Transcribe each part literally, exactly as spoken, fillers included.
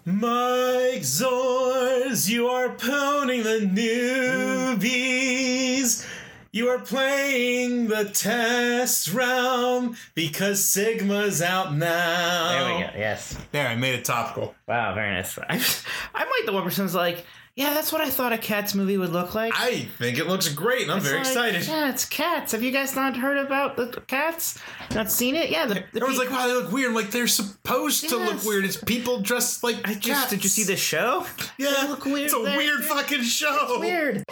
Mike Zors, you are pounding the newbies. You are playing the test round because Sigma's out now. There we go, yes. There, I made it topical. Wow, very nice. I, I'm like the one person who's like, yeah, that's what I thought a Cats movie would look like. I think it looks great, and I'm it's very like, excited. Yeah, it's Cats. Have you guys not heard about the Cats? Not seen it? Yeah. The, the Everyone's pe- like, wow, they look weird. I'm like, they're supposed yes. to look weird. It's people dressed like I cats. just, did you see the show? Yeah, they look weird. it's a They're, weird fucking show. It's weird.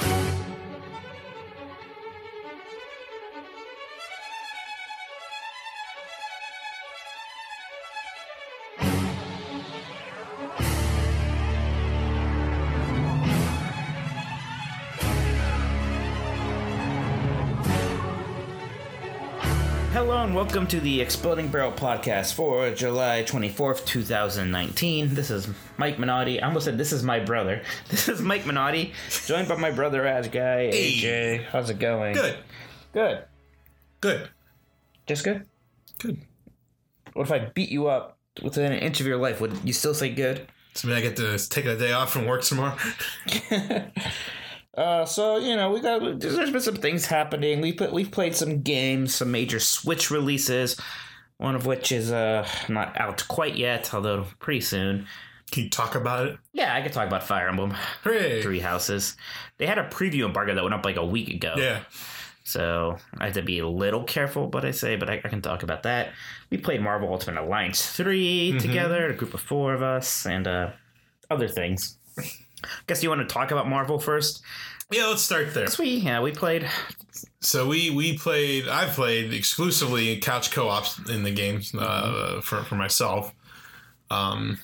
Hello and welcome to the Exploding Barrel podcast for July twenty-fourth, twenty nineteen. This is Mike Minotti. I almost said this is my brother. This is Mike Minotti, joined by my brother As Guy, A J. Hey. How's it going? Good. Good. Good. Just good? Good. What if I beat you up within an inch of your life? Would you still say good? So maybe I get to take a day off from work tomorrow. Uh, so you know we got there's been some things happening. We put we've played some games, some major Switch releases. One of which is uh not out quite yet, although pretty soon. Can you talk about it? Yeah, I could talk about Fire Emblem Hooray. Three Houses. They had a preview embargo that went up like a week ago. Yeah. So I have to be a little careful, but I say, but I, I can talk about that. We played Marvel Ultimate Alliance three mm-hmm. together, a group of four of us, and uh, other things. Guess you want to talk about Marvel first? Yeah, let's start there. We yeah we played. So we we played. I played exclusively couch co-ops in the games uh, for for myself. Um,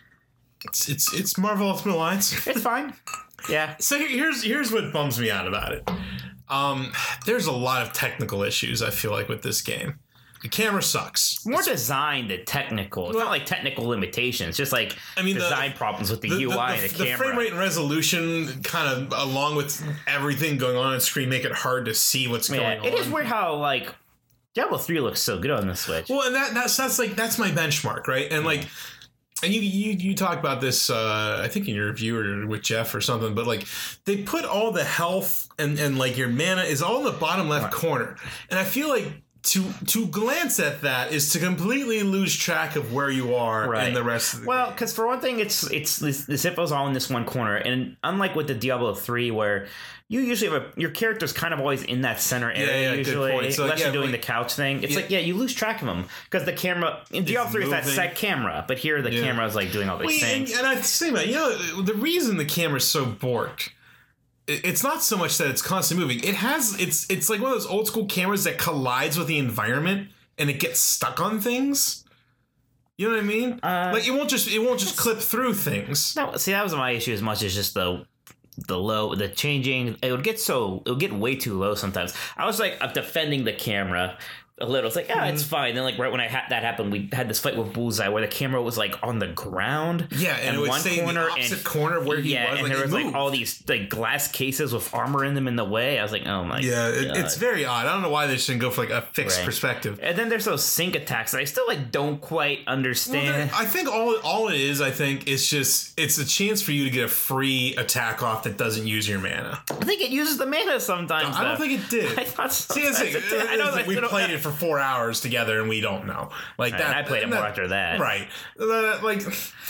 it's it's it's Marvel Ultimate Alliance. It's fine. Yeah. So here's here's what bums me out about it. Um, there's a lot of technical issues I feel like with this game. The camera sucks. More design than technical. It's well, not like technical limitations. Just like I mean, design the, problems with the, the U I the, and the, the camera. The frame rate and resolution, kind of along with everything going on on screen, make it hard to see what's yeah, going on. It is weird how like Diablo three looks so good on the Switch. Well, and that that's that's like that's my benchmark, right? And like. And you, you you talk about this, uh, I think in your review or with Jeff or something, but like they put all the health and, and like your mana is all in the bottom left right. corner. And I feel like to to glance at that is to completely lose track of where you are right. in the rest of the well, game. because for one thing, it's it's this, this info's all in this one corner. And unlike with the Diablo three where you usually have a, your character's kind of always in that center area, yeah, yeah, usually, so, unless like, yeah, you're doing like, the couch thing. It's yeah. like, yeah, you lose track of them because the camera in Diablo three is that set camera, but here the yeah. camera is like doing all these well, things. And, and I say that, you know, the reason the camera's so borked, it's not so much that it's constantly moving. It has, it's it's like one of those old school cameras that collides with the environment and it gets stuck on things. You know what I mean? Uh, like it won't just it won't just clip through things. No, see, that was my issue as much as just the the low, the changing. It would get so it would get way too low sometimes. I was like I'm defending the camera a little. It's like, yeah, mm-hmm. it's fine. Then like right when I had that happen, we had this fight with Bullseye where the camera was like on the ground. Yeah, and it would one stay corner in the opposite and, corner where he yeah, was. and like, there was moved. like all these like glass cases with armor in them in the way. I was like, oh my yeah, god. Yeah, it, it's very odd. I don't know why they shouldn't go for like a fixed right. perspective. And then there's those sync attacks that I still like don't quite understand. Well, I think all all it is, I think, is just it's a chance for you to get a free attack off that doesn't use your mana. I think it uses the mana sometimes. No, I don't think it did. I thought See, it's like, it did. I know like we played it for four hours together and we don't know. Like right, that. I played it that, more after that. Right. Uh, like.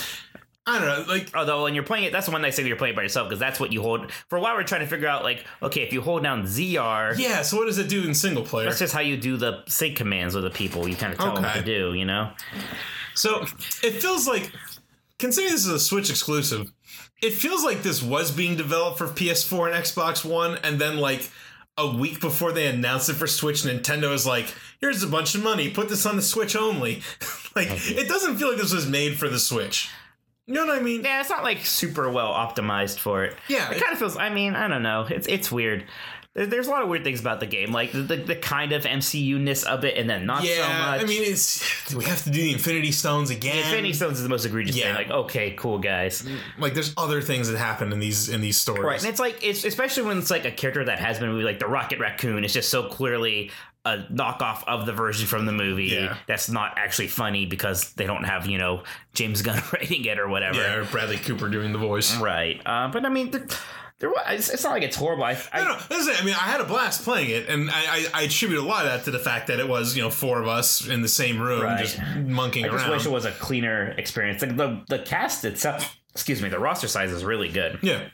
I don't know, like... Although, when you're playing it, that's the one I say you're playing by yourself, because that's what you hold... For a while, we're trying to figure out, like, okay, if you hold down Z R... Yeah, so what does it do in single player? That's just how you do the sync commands with the people. You kind of tell okay. them what to do, you know? So, it feels like... Considering this is a Switch exclusive, it feels like this was being developed for P S four and Xbox One, and then, like... A week before they announced it for Switch, Nintendo is like, here's a bunch of money, put this on the Switch only. Like, it doesn't feel like this was made for the Switch. You know what I mean? Yeah, it's not like super well optimized for it. Yeah. It, it kind of feels, I mean, I don't know. It's it's weird. There's a lot of weird things about the game, like the, the, the kind of M C U-ness of it, and then not yeah, so much. I mean, it's do we have to do the Infinity Stones again? The Infinity Stones is the most egregious yeah. thing. Like, okay, cool, guys. Like, there's other things that happen in these in these stories, right? And it's like, it's especially when it's like a character that has been moved, like the Rocket Raccoon is just so clearly a knockoff of the version from the movie Yeah. that's not actually funny because they don't have, you know, James Gunn writing it or whatever. Yeah, or Bradley Cooper doing the voice. Right. Uh, but I mean, there, there, wa- it's, it's not like it's horrible. I, I, No, no, listen, I mean, I had a blast playing it, and I, I, I attribute a lot of that to the fact that it was, you know, four of us in the same room Right. just monkeying I just around. wish it was a cleaner experience. Like the the cast itself, excuse me, the roster size is really good. Yeah.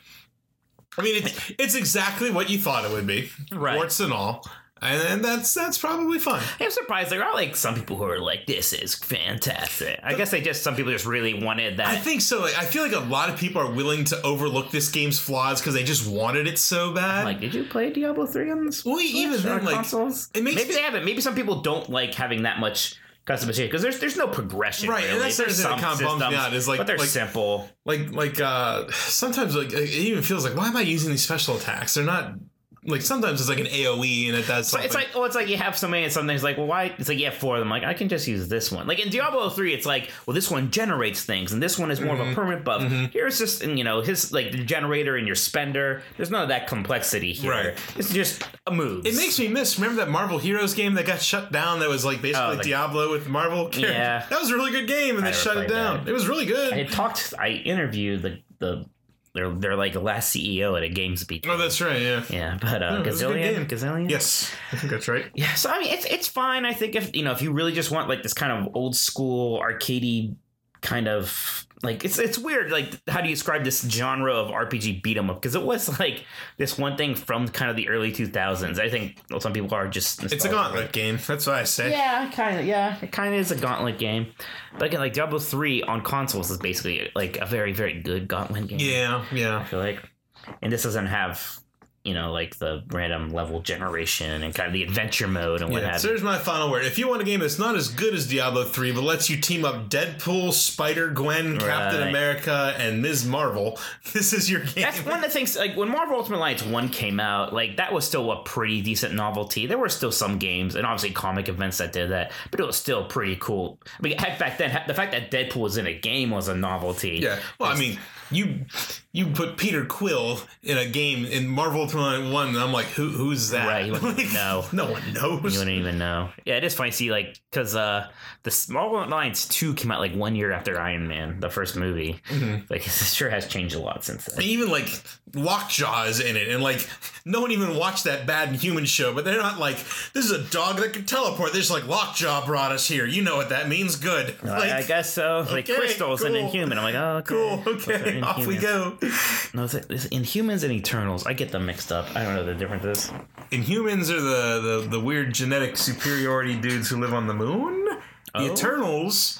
I mean, it's, it's exactly what you thought it would be. Right. Warts and all. And, and that's that's probably fun. I'm surprised there are like some people who are like, this is fantastic. I guess they just, some people just really wanted that. I think so. Like, I feel like a lot of people are willing to overlook this game's flaws because they just wanted it so bad. Like, did you play Diablo three on this? Well, even then, on like, consoles? it makes maybe me- they haven't. Maybe some people don't like having that much customization because there's there's no progression. Right, really. and that's the There's thing that some kinda bums me systems, out is, like- but they're like- simple. like like uh sometimes like it even feels like, why am I using these special attacks? They're not like, sometimes it's like an A O E and it does So something. it's like, well, it's like you have so many, and sometimes like, well, why? It's like you have four of them. Like, I can just use this one. Like in Diablo three, it's like, well, this one generates things, and this one is more Mm-hmm. of a permanent buff. Here's just, and, you know, his like the generator and your spender. There's none of that complexity here. Right. It's just a move. It makes me miss. Remember that Marvel Heroes game that got shut down? That was like basically Oh, the- Diablo with Marvel. characters? Yeah. that was a really good game, and they I never shut it played down. that. It was really good. I talked. I interviewed the the their their like last C E O at a GamesBeat. oh, that's right. Yeah. Yeah, but uh, Oh, it was a good Gazillion, game. Gazillion. Yes, I think that's right. Yeah, so I mean, it's it's fine. I think if you know if you really just want like this kind of old school arcadey kind of like it's it's weird. Like, how do you describe this genre of R P G beat 'em up? Because it was like this one thing from kind of the early two thousands. I think some people are just It's a nostalgic. gauntlet game. That's what I say. Yeah, kind of. Yeah, it kind of is a gauntlet game. But again, like Diablo three on consoles is basically like a very very good gauntlet game. Yeah, yeah. I feel like, and this doesn't have, you know, like the random level generation and kind of the adventure mode and what Yeah, have so you. here's my final word. If you want a game that's not as good as Diablo three, but lets you team up Deadpool, Spider-Gwen, Captain Right. America, and Miz Marvel, this is your game. That's one of the things, like when Marvel Ultimate Alliance one came out, like that was still a pretty decent novelty. There were still some games and obviously comic events that did that, but it was still pretty cool. I mean, heck, back then, the fact that Deadpool was in a game was a novelty. Yeah, well, I mean, you you put Peter Quill in a game in Marvel Ultimate Alliance one, and I'm like, who who's that? Right, you wouldn't Like, know. No one knows. You wouldn't even know. Yeah, it is funny to see, like, because uh, the Marvel Alliance two came out like one year after Iron Man, the first movie. Mm-hmm. Like, it sure has changed a lot since then. Even like Lockjaw is in it, and like no one even watched that Bad and Human show, but they're not like, this is a dog that can teleport. They're just like, Lockjaw brought us here. You know what that means? Good. Like, I guess so. Like okay, crystals cool. and Inhuman. I'm like, oh, okay. cool. Those are Okay, off we Inhumans. go. No, it's, it's Inhumans and Eternals. I get them mixed up. I don't know the differences. Inhumans are the, the the weird genetic superiority dudes who live on the moon. The Oh. Eternals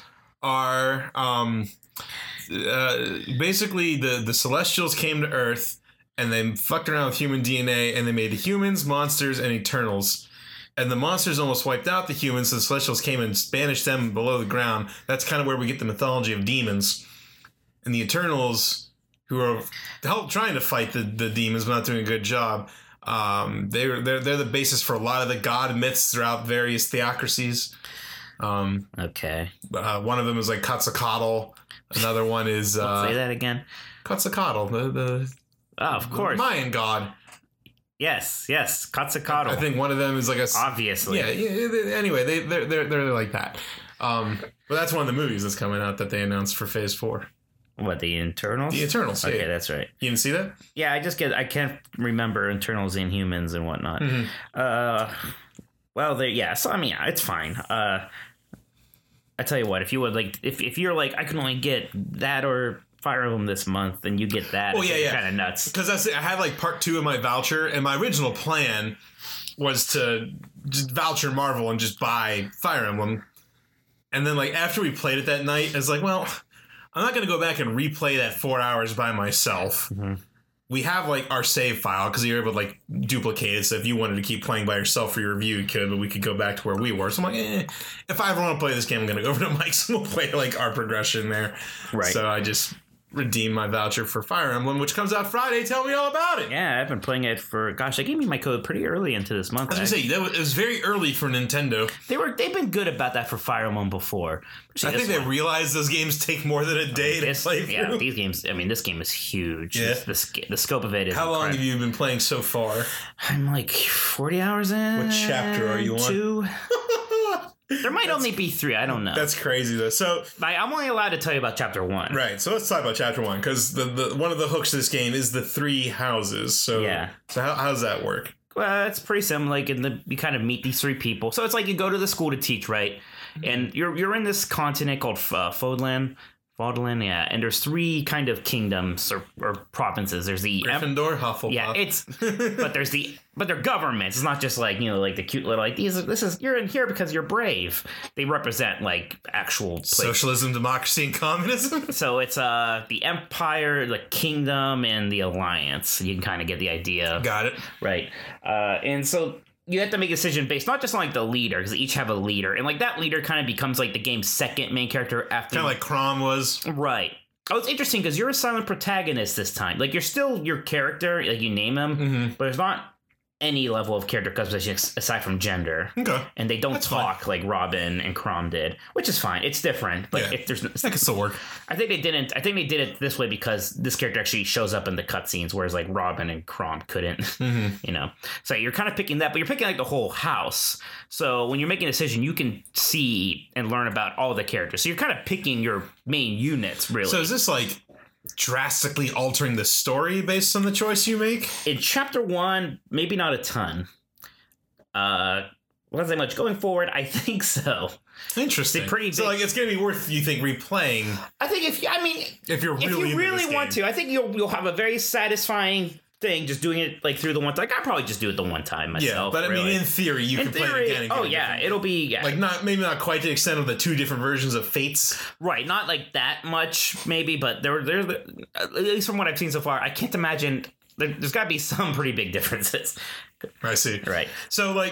are um uh, basically the the Celestials came to Earth and they fucked around with human D N A and they made humans, monsters, and Eternals. And the monsters almost wiped out the humans, so the Celestials came and banished them below the ground. That's kind of where we get the mythology of demons. And the Eternals, who are help trying to fight the, the demons but not doing a good job, um, they were they're they're the basis for a lot of the god myths throughout various theocracies. Um, Okay. uh, one of them is like Quetzalcoatl. Another one is uh, Say that again. Quetzalcoatl, the, the, Oh, of the course. Mayan god. Yes, yes. Quetzalcoatl. I think one of them is like a Obviously. yeah. yeah they- anyway, they they're, they're they're like that. Um, but that's one of the movies that's coming out that they announced for Phase Four. What, the Internals? The Eternals. Okay, Yeah. that's right. You didn't see that? Yeah, I just get, I can't remember Internals and Humans and whatnot. Mhm. Uh, well, there, yeah, so I mean, yeah, it's fine. Uh, I tell you what, if you would like, if, if you're like, I can only get that or Fire Emblem this month, then you get that. Oh, yeah, yeah. Kind of nuts. Because that's I had like part two of my voucher, and my original plan was to just voucher Marvel and just buy Fire Emblem. And then like after we played it that night, I was like, well, I'm not gonna go back and replay that four hours by myself. Mm-hmm. We have like our save file because you're able to like duplicate it. So if you wanted to keep playing by yourself for your review, you could, but we could go back to where we were. So I'm like, eh, if I ever want to play this game, I'm gonna go over to Mike's and we'll play like our progression there. Right. So I just redeem my voucher for Fire Emblem, which comes out Friday. Tell me all about it. Yeah, I've been playing it for gosh. They gave me my code pretty early into this month. I was gonna say that was, it was very early for Nintendo. They were they've been good about that for Fire Emblem before. I think they realized those games take more than a day to this, play through. Yeah, these games. I mean, this game is huge. Yeah. The, the, the scope of it is. How long incredible. have you been playing so far? I'm like forty hours in. What chapter are you on? Two. There might only be three. I don't know. That's crazy, though. So, like, I'm only allowed to tell you about chapter one. right. So let's talk about chapter one because the, the one of the hooks of this game is the three houses. So Yeah. So how, how does that work? Well, it's pretty similar. Like, in the you kind of meet these three people. So it's like you go to the school to teach, right? And you're you're in this continent called uh, Fodlan. Fodlan, yeah. And there's three kind of kingdoms or, or provinces. There's the Gryffindor, Hufflepuff. Yeah, it's but there's the but they're governments. It's not just like, you know, like the cute little like these. This is you're in here because you're brave. They represent like actual places. Socialism, democracy, and communism. So it's uh the Empire, the Kingdom, and the Alliance. You can kind of get the idea, Got it. right? Uh, and so you have to make a decision based not just on like the leader, because they each have a leader, and like that leader kind of becomes like the game's second main character after, Kind of like Crom was. right. Oh, it's interesting because you're a silent protagonist this time. Like, you're still your character, like you name him, Mm-hmm. but there's not any level of character customization aside from gender. Okay. And they don't That's talk like Robin and Crom did, which is fine. It's different. Like, Yeah. if there's, That could still work. I think they didn't. I think they did it this way because this character actually shows up in the cutscenes, whereas like Robin and Crom couldn't. Mm-hmm. You know, so you're kind of picking that, but you're picking like the whole house. So when you're making a decision, you can see and learn about all the characters. So you're kind of picking your main units, really. So is this like drastically altering the story based on the choice you make? In chapter one, maybe not a ton. Uh, wasn't that much going forward. I think so. Interesting. It's a pretty so big- like it's gonna be worth, you think, replaying I think if you, I mean, if you're really if you into really this want game. to, I think you'll you'll have a very satisfying thing just doing it like through the one time. Like, I'd probably just do it the one time myself. Yeah, but I really. mean, in theory, you In can play theory, it again. And oh get a yeah, different- it'll be yeah. like not maybe not quite to the extent of the two different versions of Fates. Right, not like that much, maybe, but there, there, at least from what I've seen so far, I can't imagine. There, there's got to be some pretty big differences. I see. Right. So like,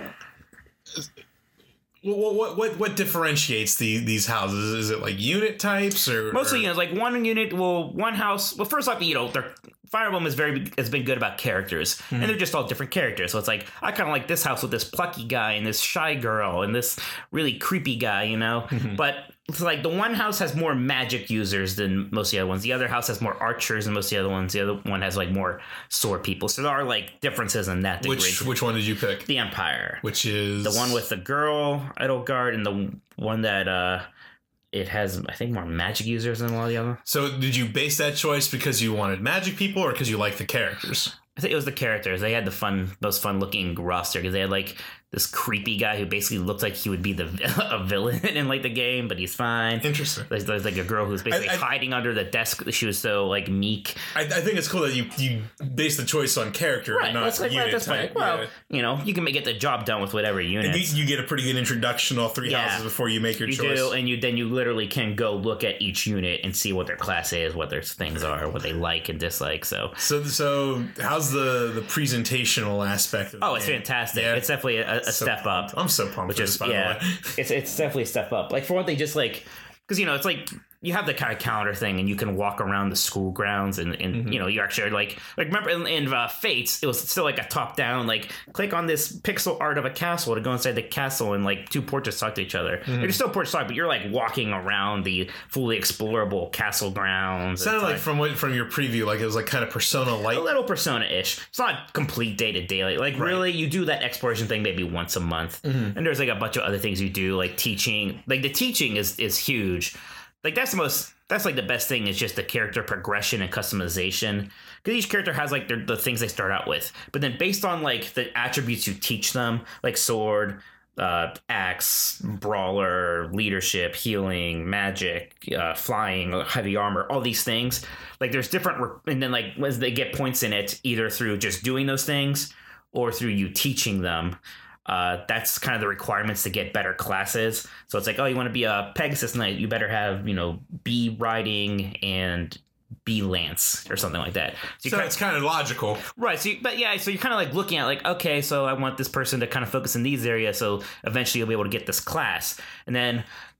what what what what differentiates the these houses? Is it like unit types or Mostly, or- you know, like one unit, well, one house. Well, first off, you know, their Fire Emblem is very has been good about characters, and they're just all different characters. So it's like I kind of like this house with this plucky guy and this shy girl and this really creepy guy, you know. But it's like the one house has more magic users than most of the other ones. The other house has more archers than most of the other ones. The other one has like more sword people. So there are like differences in that degree. which which one did you pick? The Empire. Which is The one with the girl, Edelgard, and the one that uh, it has, I think, more magic users than a lot of the other. So did you base that choice because you wanted magic people or because you like the characters? I think it was the characters. They had the fun, most fun-looking roster because they had like this creepy guy who basically looked like he would be the a villain in like the game, but he's fine. Interesting. There's, there's like a girl who's basically I- I- hiding under the desk. She was so like meek. I, I think it's cool that you you base the choice on character Right. and not That's like, right, unit that's fine. type. Well, Yeah. you know, you can make, get the job done with whatever And units. you, you get a pretty good introduction to all three Yeah. houses before you make your You choice. do, and you then you literally can go look at each unit and see what their class is, what their things are, what they like and dislike. So, So so how's the the presentational aspect of the oh, it's game? fantastic! Yeah. It's definitely a, a So step pumped. up. I'm so pumped Which for is this, by yeah, the way. it's it's definitely a step up. Like for one thing, just like because you know it's like you have the kind of calendar thing, and you can walk around the school grounds, and, and Mm-hmm. you know you actually are like like remember in, in uh, Fates, it was still like a top down like click on this pixel art of a castle to go inside the castle, and like two portraits talk to each other. Mm-hmm. They're still portraits talk, but you're like walking around the fully explorable castle grounds. Sounded It's like from what from your preview, like it was like kind of Persona light. a little Persona-ish. It's not complete day to day. Like really, you do that exploration thing maybe once a month, Mm-hmm. and there's like a bunch of other things you do, like teaching. Like the teaching is is huge. Like that's the most. That's like the best thing is just the character progression and customization. Because each character has like their, the things they start out with, but then based on like the attributes you teach them, like sword, uh, axe, brawler, leadership, healing, magic, uh, flying, heavy armor, all these things. Like there's different, re- and then like as they get points in it, either through just doing those things or through you teaching them. Uh, that's kind of the requirements to get better classes. So it's like, oh, you want to be a Pegasus Knight, you better have, you know, bee riding and bee lance or something like that. So, you So kind it's kind of logical. right. So, you, but yeah, so you're kind of like looking at like, okay, so I want this person to kind of focus in these areas. So eventually you'll be able to get this class. And then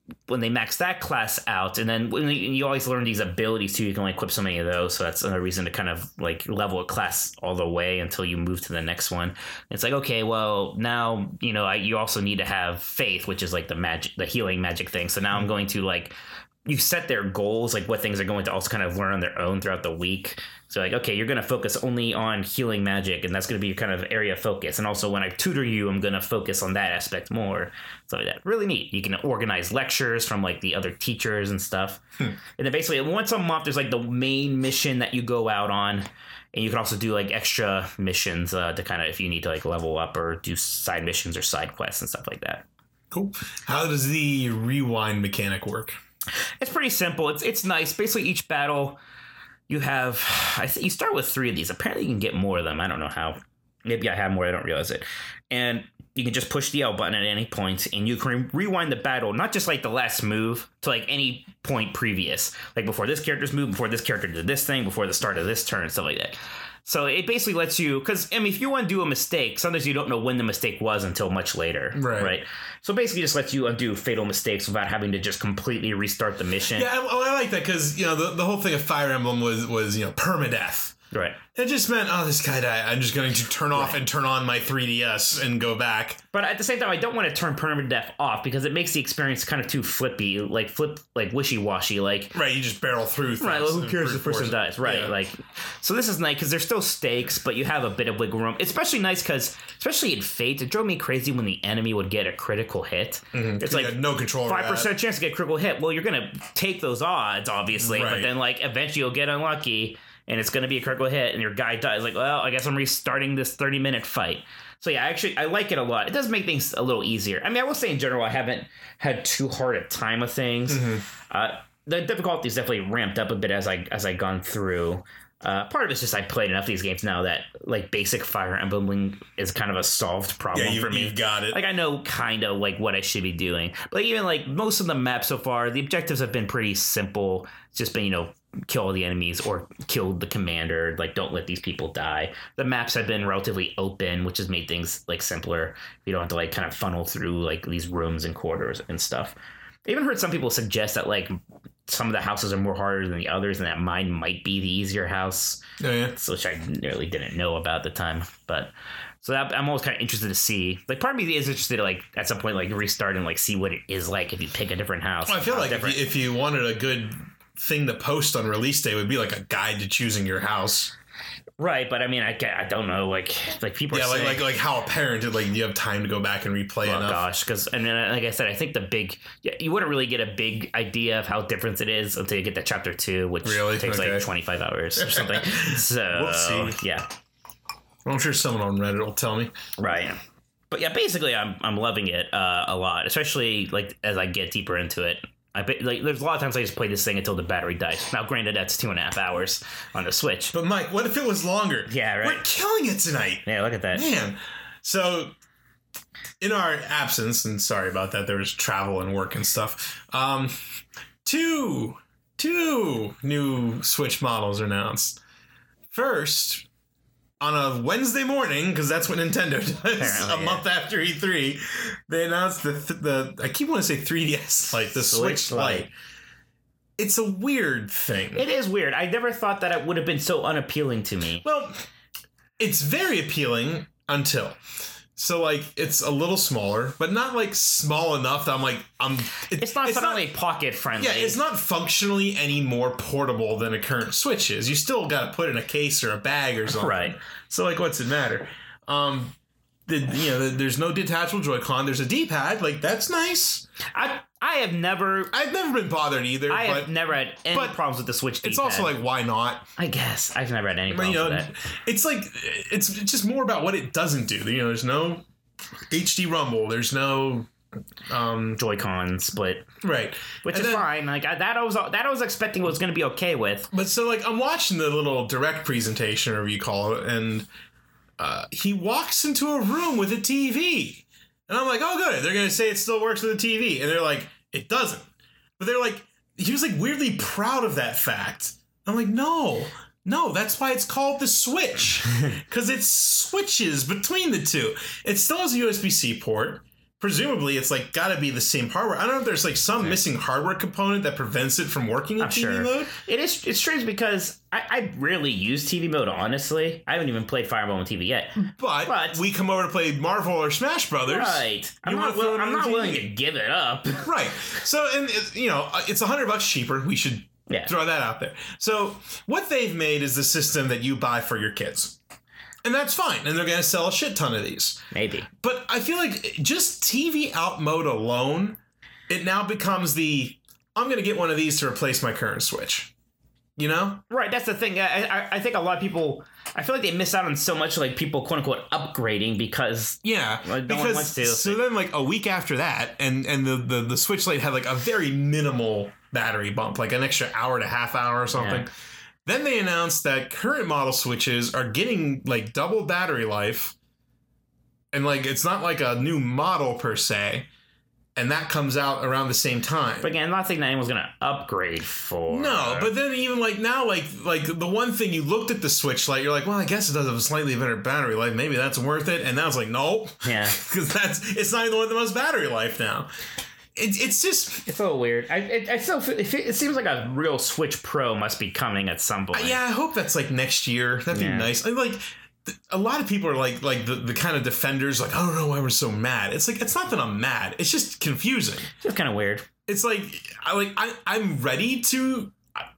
when they max that class out, and then when you, you always learn these abilities too, you can only equip so many of those, so that's another reason to kind of like level a class all the way until you move to the next one. It's like, okay, well now, you know, I, you also need to have faith, which is like the magic, the healing magic thing. So now mm-hmm. I'm going to like, you set their goals, like what things are going to also kind of learn on their own throughout the week. So like, okay, you're going to focus only on healing magic, and that's going to be your kind of area of focus. And also when I tutor you, I'm going to focus on that aspect more. So like that, really neat. You can organize lectures from like the other teachers and stuff. Hmm. And then basically once a month, there's like the main mission that you go out on. And you can also do like extra missions uh, to kind of, if you need to like level up or do side missions or side quests and stuff like that. Cool. How does the rewind mechanic work? It's pretty simple. It's it's nice. Basically, each battle you have, I think you start with three of these. Apparently, you can get more of them. I don't know how. Maybe I have more. I don't realize it. And you can just push the L button at any point, and you can rewind the battle, not just like the last move, to like any point previous, like before this character's move, before this character did this thing, before the start of this turn, stuff like that. So it basically lets you, because I mean, if you want to do a mistake, sometimes you don't know when the mistake was until much later, right? right? So basically, just lets you undo fatal mistakes without having to just completely restart the mission. Yeah, I, I like that because you know the, the whole thing of Fire Emblem was was you know permadeath. Right. It just meant, oh, this guy died. I'm just going to turn off right. and turn on my three D S and go back. But at the same time, I don't want to turn permadeath off because it makes the experience kind of too flippy, like flip, like wishy-washy. Like right, you just barrel through. Right. Well, who cares if the person dies? Right. Yeah. Like, so this is nice because there's still stakes, but you have a bit of wiggle room. It's especially nice because, especially in Fate, it drove me crazy when the enemy would get a critical hit. Mm-hmm. It's like no control. Five percent chance to get a critical hit. Well, you're gonna take those odds, obviously, right. but then like eventually you'll get unlucky. And it's going to be a critical hit, and your guy dies. Like, well, I guess I'm restarting this thirty-minute fight. So, yeah, actually, I like it a lot. It does make things a little easier. I mean, I will say in general, I haven't had too hard a time of things. Mm-hmm. Uh, the difficulty is definitely ramped up a bit as I as I gone through. Uh, part of it's just I played enough of these games now that like basic Fire Emblem is kind of a solved problem yeah, you, for me. You've got it. Like I know kind of like what I should be doing, but even like most of the maps so far, the objectives have been pretty simple. It's just been you know kill all the enemies or kill the commander. Like don't let these people die. The maps have been relatively open, which has made things like simpler. You don't have to like kind of funnel through like these rooms and corridors and stuff. I even heard some people suggest that like some of the houses are more harder than the others, and that mine might be the easier house. Oh yeah, which I really didn't know about at the time. But so that, I'm always kind of interested to see. Like, part of me is interested to like at some point like restart and like see what it is like if you pick a different house. Well, I feel like if you, if you wanted a good thing to post on release day, it would be like a guide to choosing your house. Right, but I mean, I, I don't know, like like people. Yeah, are like, saying, like like how apparent it, like you have time to go back and replay oh enough. Gosh, because and then, like I said, I think the big yeah, you wouldn't really get a big idea of how different it is until you get to chapter two, which really? takes okay. like twenty-five hours or something. So we'll see. Yeah, well, I'm sure someone on Reddit will tell me. Right, but yeah, basically, I'm I'm loving it uh, a lot, especially like as I get deeper into it. I bet, like, there's a lot of times I just play this thing until the battery dies. Now, granted, that's two and a half hours on the Switch. But Mike, what if it was longer? Yeah, right. We're killing it tonight. Yeah, look at that. Man. So, in our absence, and sorry about that, there was travel and work and stuff. Um, two, two new Switch models are announced. First, on a Wednesday morning, because that's what Nintendo does, Apparently, a yeah. month after E three, they announced the, th- the I keep wanting to say three D S Lite, the Switch, Switch Lite. Lite. It's a weird thing. It is weird. I never thought that it would have been so unappealing to me. Well, it's very appealing until... So, like, it's a little smaller, but not, like, small enough that I'm, like, I'm... It, it's not it's suddenly pocket-friendly. Yeah, it's not functionally any more portable than a current Switch is. You still got to put it in a case or a bag or something. Right. So, like, what's it matter? Um, the you know, the, there's no detachable Joy-Con. There's a D-pad. Like, that's nice. I I have never... I've never been bothered either. I but, have never had any problems with the Switch D-pad. It's also, like, why not? I guess. I've never had any problems you know, with that. It's, like, it's just more about what it doesn't do. You know, there's no H D rumble. There's no... Um, Joy-Con split, right? Which and is then, fine. Like I, that, I was that I was expecting was going to be okay with. But so, like, I'm watching the little direct presentation, or whatever you call it, and uh, he walks into a room with a T V, and I'm like, oh, good. They're going to say it still works with a T V, and they're like, it doesn't. But they're like, he was like weirdly proud of that fact. I'm like, no. No, that's why it's called the Switch, because it switches between the two. It still has a U S B C port. presumably it's like got to be the same hardware. I don't know if there's like some Okay. missing hardware component that prevents it from working in I'm T V sure. mode. It is. It's strange because I, I rarely use T V mode. Honestly, I haven't even played Fire Emblem on T V yet. But, But- we come over to play Marvel or Smash Brothers. Right. I'm You not. wanna throw Will, it I'm on not T V? willing to give it up. Right. So, and it, you know, it's a hundred bucks cheaper. We should Yeah. throw that out there. So, what they've made is the system that you buy for your kids. And that's fine. And they're going to sell a shit ton of these. Maybe. But I feel like just T V out mode alone, it now becomes the I'm going to get one of these to replace my current Switch. You know? Right. That's the thing. I, I I think a lot of people. I feel like they miss out on so much, like people quote unquote upgrading because Yeah. Well, no one because wants to. so then like a week after that, and and the, the the Switch Lite had like a very minimal battery bump, like an extra hour and a half hour or something. Yeah. Then they announced that current model Switches are getting like double battery life. And like it's not like a new model per se. And that comes out around the same time. But again, I'm not thinking that anyone's gonna upgrade for. No, but then even like now, like like the one thing you looked at the Switch Lite, you're like, well, I guess it does have a slightly better battery life. Maybe that's worth it. And now it's like, nope, Yeah. because that's it's not even the one with the most battery life now. It, it's just It's a little weird. I it, I still feel, it, fe- it seems like a real Switch Pro must be coming at some point. yeah. I hope that's like next year. That'd be Yeah. nice. And like th- a lot of people are like like the, the kind of defenders like, I don't know why we're so mad. It's like it's not that I'm mad. It's just confusing. It's kind of weird. It's like I like I I'm ready to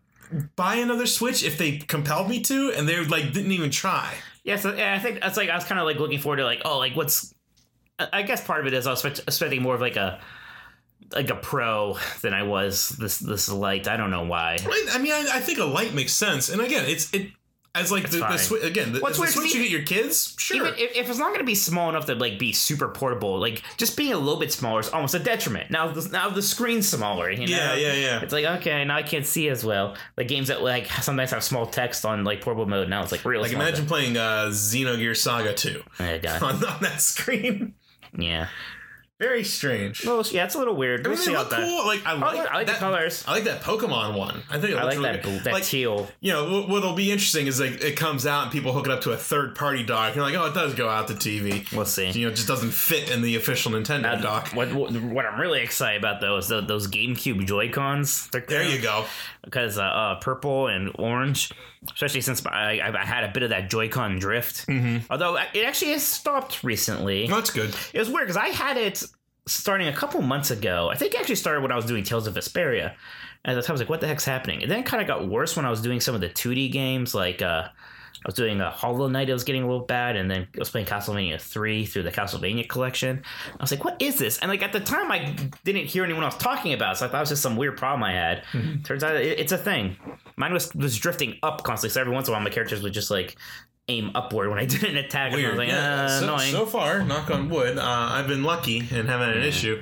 buy another Switch if they compelled me to, and they like didn't even try. Yeah, so yeah, I think that's like I was kind of like looking forward to like oh like what's. I I guess part of it is I was expect- expecting more of like a like a Pro than I was this this Lite. I don't know why. Right? I mean, I, I think a light makes sense, and again, it's it as like the, the fine. Switch again. The, What's the weird to Switch me- you get your kids, sure. Even if, if it's not going to be small enough to like be super portable, like just being a little bit smaller is almost a detriment. Now, the, now the screen's smaller. You know? Yeah, yeah, yeah. It's like okay, now I can't see as well. Like games that like sometimes have small text on like portable mode. Now it's like real. Like small imagine playing uh, Xenogears Saga two text. Oh, God. on, on that screen. Yeah. Very strange. Well, yeah, it's a little weird. I We'll mean, see they how look that. cool. Like I like, I like the that, colors. I like that Pokemon one. I think it I looks like really that good. that like, teal. You know, what, what'll be interesting is like it comes out and people hook it up to a third party dock. You're like, oh, it does go out to T V. We'll see. You know, it just doesn't fit in the official Nintendo Now, dock. what, what what I'm really excited about though is the, those GameCube Joy Cons. There you go. Because uh, uh, purple and orange, especially since I, I I had a bit of that Joy-Con drift. Mm-hmm. Although it actually has stopped recently. That's good. It was weird because I had it starting a couple months ago. I think it actually started when I was doing Tales of Vesperia. And at the time I was like, what the heck's happening? And then it kind of got worse when I was doing some of the two D games. Like uh, I was doing a Hollow Knight. It was getting a little bad. And then I was playing Castlevania three through the Castlevania collection. I was like, what is this? And like at the time I didn't hear anyone else talking about it. So I thought it was just some weird problem I had. Mm-hmm. Turns out it, it's a thing. Mine was, was drifting up constantly. So every once in a while my characters would just like aim upward when I did an attack. Weird. And I was like, yeah. uh, so, annoying. so far, knock on wood, uh, I've been lucky and haven't had an Yeah. issue.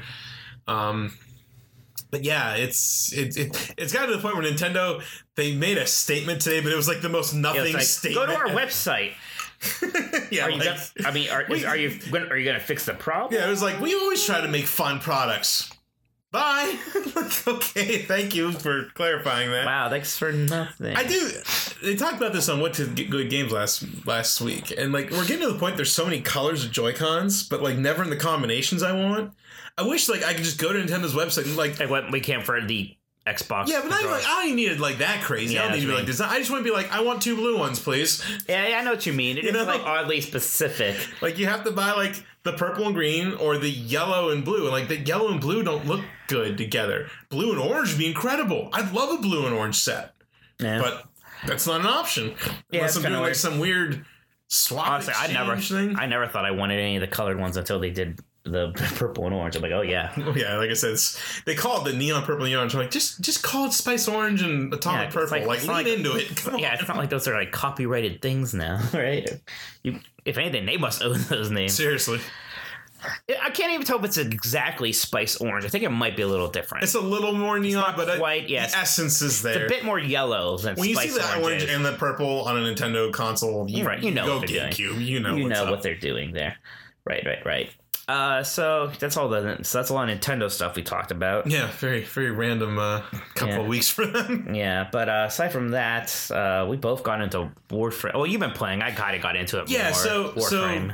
Um, but yeah, it's it, it it's gotten to the point where Nintendo they made a statement today, but it was like the most Yeah, nothing it's like, statement. go to our website. yeah, Are you like, gonna, I mean, are, is, are you gonna, are you gonna fix the problem? yeah, it was like we always try to make fun products. Bye. Like, okay, thank you for clarifying that. Wow, thanks for nothing. I do. They talked about this on What to Get Good Games last last week, and like we're getting to the point. There's so many colors of Joy Cons, but like never in the combinations I want. I wish like I could just go to Nintendo's website and like Like what we can for the Xbox. yeah, but not even, like I don't even need it like that crazy. Yeah, I don't need to be that's like design. I just want to be like I want two blue ones, please. yeah, yeah, I know what you mean. It You is know? like oddly specific. Like you have to buy like the purple and green or the yellow and blue, and like the yellow and blue don't look good together. Blue and orange would be incredible. I'd love a blue and orange set, Yeah. but that's not an option. Yeah, Unless it's I'm kinda doing like weird. some weird swap Honestly, I never, exchange thing. I never thought I wanted any of the colored ones until they did the purple and orange. I'm like, oh yeah, Oh, yeah, like I said, it's, they call it the neon purple and orange. I'm like, just just call it spice orange and atomic Yeah, it's purple. like- Like, it's lean not like- into it. Come yeah. on. It's not like those are like copyrighted things now, right? You, if anything, they must own those names. Seriously, I can't even tell if it's exactly spice orange. I think it might be a little different. it's a little more neon, not but quite, it, yes. the essence is there. It's a bit more yellow than when you spice see the orange orange is. and the purple on a Nintendo console, you, Right, you know go what they're GameCube. You know, you what's know up. what they're doing there. Right, right, right. Uh, so that's all the so that's a lot of Nintendo stuff we talked about. Yeah, very very random uh, couple Yeah. of weeks for them. Yeah, but uh, aside from that, uh, we both got into Warframe. Oh, you've been playing. I kind of got into it. Yeah, more. so- so- Warframe.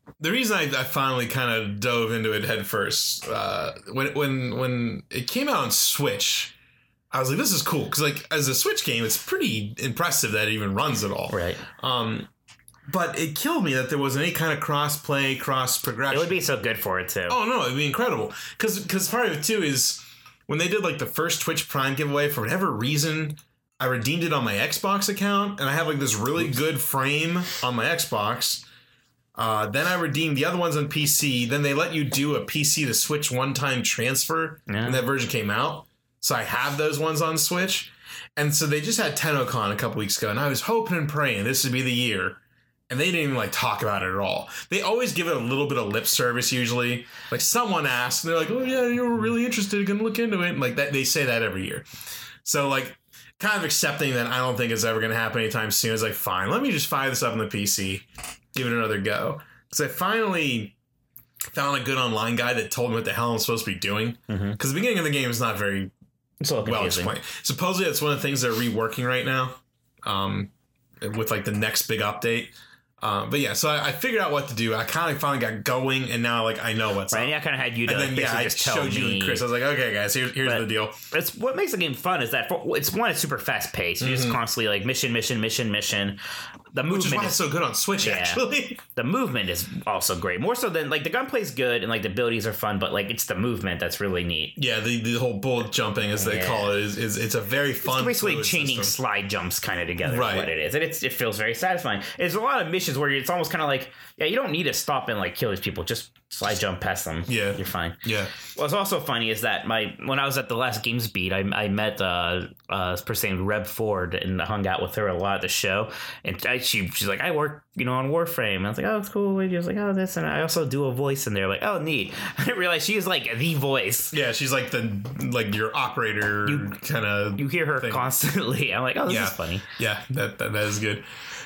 the reason I, I finally kind of dove into it head first, uh, when when when it came out on Switch, I was like, this is cool because like as a Switch game, it's pretty impressive that it even runs at all. Right. Um, but it killed me that there wasn't any kind of cross play, cross progression. It would be so good for it too. Oh no, it'd be incredible because because part of it too is when they did like the first Twitch Prime giveaway, for whatever reason, I redeemed it on my Xbox account, and I have like this really Oops. good frame on my Xbox. Uh, then I redeemed the other ones on P C. Then they let you do a P C to Switch one-time transfer yeah. when that version came out. So I have those ones on Switch. And so they just had TennoCon a couple weeks ago, and I was hoping and praying this would be the year. And they didn't even like talk about it at all. They always give it a little bit of lip service usually. Like someone asks, and they're like, "Oh yeah, you were really interested, gonna look into it." And like that, they say that every year. So like, kind of accepting that I don't think it's ever gonna happen anytime soon. Is like, fine, let me just fire this up on the P C, give it another go. Because I finally found a good online guide that told me what the hell I'm supposed to be doing. Because mm-hmm. the beginning of the game is not very it's all well explained. Supposedly, that's one of the things they're reworking right now, um, with like the next big update. Um, but yeah, so I, I figured out what to do. I kind of finally got going, and now like I know what's right. up. And I kind of had you to and then, basically yeah, I just showed tell you me. and Chris. I was like, okay, guys, here's here's but the deal. It's what makes the game fun is that for, it's one, it's super fast paced. You mm-hmm. just constantly like mission, mission, mission, mission. The movement Which is why is it's so good on Switch, yeah, actually. The movement is also great. More so than like the gunplay's good and like the abilities are fun, but like it's the movement that's really neat. Yeah, the, the whole bullet jumping, as they yeah. call it, is, is it's a very fun. It's basically chaining system. slide jumps kind of together. Right. Is what it is, and it's, it feels very satisfying. There's a lot of missions where it's almost kind of like, yeah, you don't need to stop and like kill these people. Just slide jump past them. Yeah, you're fine. Yeah. What's also funny is that my when I was at the last Games Beat, I, I met uh, uh, a person named Reb Ford and hung out with her a lot at the show. And I, she she's like, I work, you know, on Warframe. And I was like, oh, it's cool. And she was like, oh, this, and I also do a voice in there. Like, oh, neat. I didn't realize she is like the voice. Yeah, she's like the like your operator kind of. You hear her thing. Constantly. I'm like, oh, this yeah. is funny. Yeah, that, that that is good.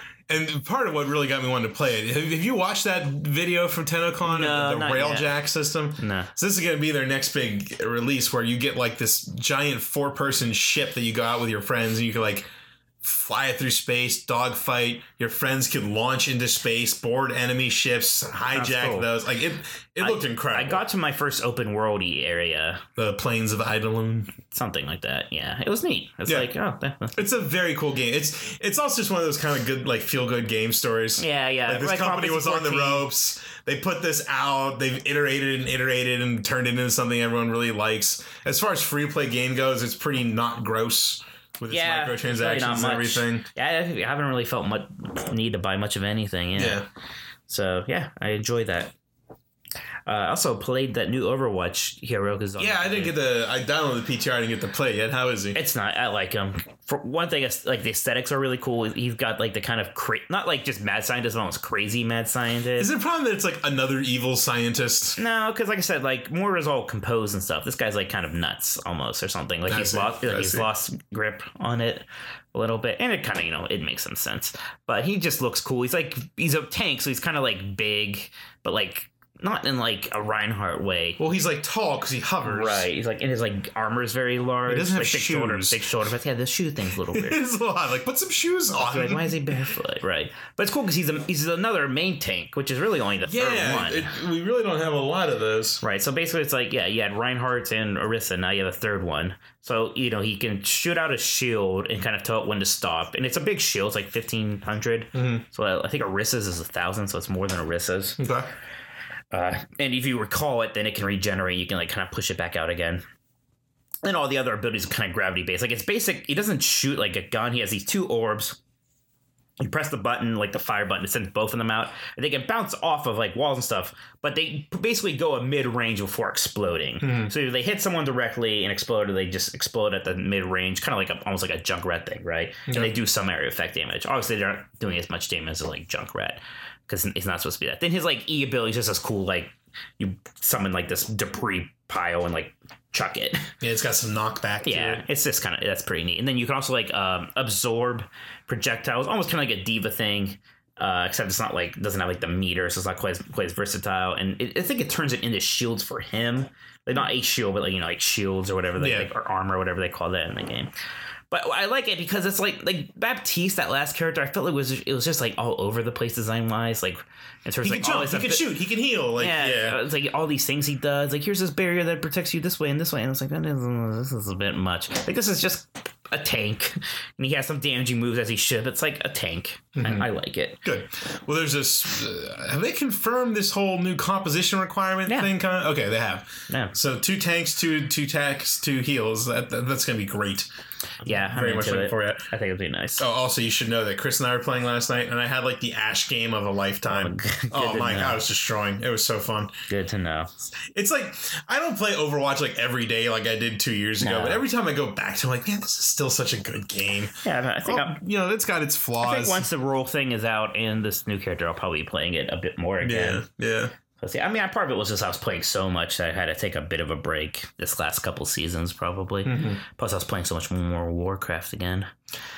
And part of what really got me wanting to play it, have, have you watched that video from TennoCon, no, the Railjack system? No. So this is going to be their next big release where you get like this giant four-person ship that you go out with your friends and you can like fly it through space, dogfight. Your friends could launch into space, board enemy ships, hijack cool. those. Like it, it looked I, incredible. I got to my first open worldy area, the Plains of Eidolon, something like that. Yeah, it was neat. It's yeah. like oh, it's a very cool game. It's it's also just one of those kind of good like feel good game stories. Yeah, yeah. Like this like company was on the ropes. They put this out. They've iterated and iterated and turned it into something everyone really likes. As far as free to play game goes, it's pretty not gross. With its yeah, microtransactions and everything. Yeah, I haven't really felt much need to buy much of anything. Yeah. yeah. So, yeah, I enjoy that. Uh, I also played that new Overwatch hero. Cause yeah, I didn't get the... I downloaded the P T R. I didn't get to play yet. How is he? It's not... I like him. For one thing, it's, like, the aesthetics are really cool. He's got, like, the kind of... Cra- not, like, just mad scientist, but almost crazy mad scientist. Is it a problem that it's, like, another evil scientist? No, because, like I said, like, more is all composed and stuff. This guy's, like, kind of nuts, almost, or something. Like, I he's, see. lost, like, he's lost grip on it a little bit. And it kind of, you know, it makes some sense. But he just looks cool. He's, like... He's a tank, so he's kind of, like, big, but, like... Not in like a Reinhardt way. Well, he's like tall because he hovers. Right. He's like, and his like armor is very large. He doesn't have like, big shoes. Shoulder, big shoulder. But yeah, the shoe thing's a little weird. It's a lot. Like, put some shoes on. Like, why is he barefoot? Right. But it's cool because he's a, he's another main tank, which is really only the yeah, third one. It, we really don't have a lot of those. Right. So basically, it's like, yeah, you had Reinhardt and Orisa. Now you have a third one. So, you know, he can shoot out a shield and kind of tell it when to stop. And it's a big shield. It's like fifteen hundred. Mm-hmm. So I think Orisa's is one thousand. So it's more than Orisa's. Okay. Uh, and if you recall it, then it can regenerate. You can like kind of push it back out again. And all the other abilities are kind of gravity based. Like it's basic. He doesn't shoot like a gun. He has these two orbs. You press the button, like the fire button, it sends both of them out. And they can bounce off of like walls and stuff, but they basically go a mid range before exploding. Mm-hmm. So if they hit someone directly and explode, or they just explode at the mid range, kind of like a, almost like a Junkrat thing, right? Yeah. And they do some area effect damage. Obviously, they're not doing as much damage as like Junkrat, because it's not supposed to be that. Then his like E ability is just as cool. Like you summon like this debris pile and like chuck it. Yeah, it's got some knockback. Yeah, to it. It's just kind of that's pretty neat. And then you can also like um, absorb projectiles, almost kind of like a diva thing. Uh, except it's not like doesn't have like the meter, so it's not quite as, quite as versatile. And it, I think it turns it into shields for him, like not a shield, but like you know like shields or whatever, they, yeah. like, or armor, or whatever they call that in the game. But I like it because it's like like Baptiste, that last character. I felt like it was it was just like all over the place design wise. Like in terms He of can like, all jump, this he can stuff. shoot, he can heal. Like, yeah, yeah. it's like all these things he does. Like here's this barrier that protects you this way and this way, and it's like that is, this is a bit much. Like this is just a tank, and he has some damaging moves as he should. It's like a tank. Mm-hmm. I, I like it. Good. Well, there's this. Uh, have they confirmed this whole new composition requirement yeah. thing? Kind of? Okay, they have. Yeah. So two tanks, two two attacks, two heals. That, that that's gonna be great. Yeah, I'm very much looking it. for it. I think it'd be nice. Oh, also you should know that Chris and I were playing last night, and I had like the Ash game of a lifetime. Good oh my know. god, I was destroying. It was so fun. Good to know. It's like I don't play Overwatch like every day like I did two years ago, no. but every time I go back to, it, I'm like, man, this is still such a good game. Yeah, I think well, I'm, you know it's got its flaws. I think once the role thing is out and this new character, I'll probably be playing it a bit more again. Yeah, yeah. See, I mean, part of it was just I was playing so much that I had to take a bit of a break this last couple seasons, probably. Mm-hmm. Plus, I was playing so much more Warcraft again.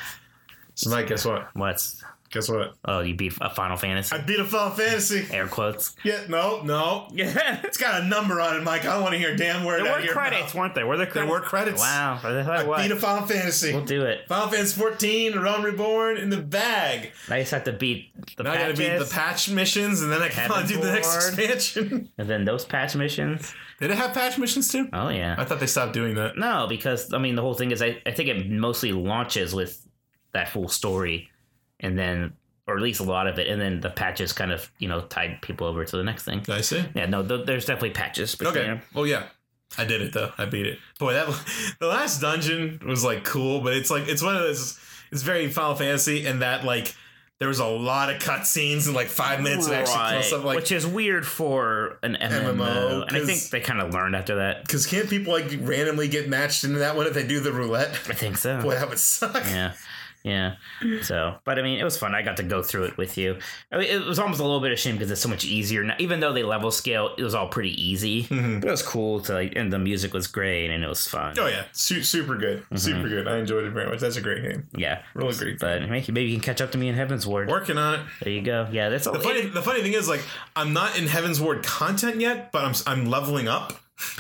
So, Mike, guess what? What's? Guess what? Oh, you beat a Final Fantasy? I beat a Final Fantasy. Air quotes. Yeah, no, no. Yeah. It's got a number on it, Mike. I don't want to hear a damn word There out were of your credits, mouth. weren't there? Were there credits? There were credits. Wow. I what? beat a Final Fantasy. We'll do it. Final Fantasy fourteen, Realm Reborn in the bag. I just have to beat the now patches. I gotta beat the patch missions, and then I can finally do the next Heaven's Ward. expansion. And then those patch missions. Did it have patch missions too? Oh, yeah. I thought they stopped doing that. No, because, I mean, the whole thing is I, I think it mostly launches with that full story, and then, or at least a lot of it, and then the patches kind of, you know, tide people over to the next thing. I see. Yeah, no, th- there's definitely patches. Okay. Them. Well, yeah. I did it, though. I beat it. Boy, that the last dungeon was, like, cool, but it's, like, it's one of those, it's very Final Fantasy in that, like, there was a lot of cutscenes and like five minutes of actually right. stuff like which is weird for an M M O, M M O, and I think they kind of learned after that. Because can't people like randomly get matched into that one if they do the roulette? I think so. Boy, that would suck. Yeah. Yeah. So, but I mean, it was fun. I got to go through it with you. I mean, it was almost a little bit of shame because it's so much easier now. Even though they level scale, it was all pretty easy. Mm-hmm. But it was cool to like, and the music was great and it was fun. Oh yeah, Su- super good, mm-hmm. super good. I enjoyed it very much. That's a great game. Yeah, really great. But maybe, maybe you can catch up to me in Heaven's Ward. Working on it. There you go. Yeah, that's the all. funny. The funny thing is, like, I'm not in Heaven's Ward content yet, but I'm I'm leveling up.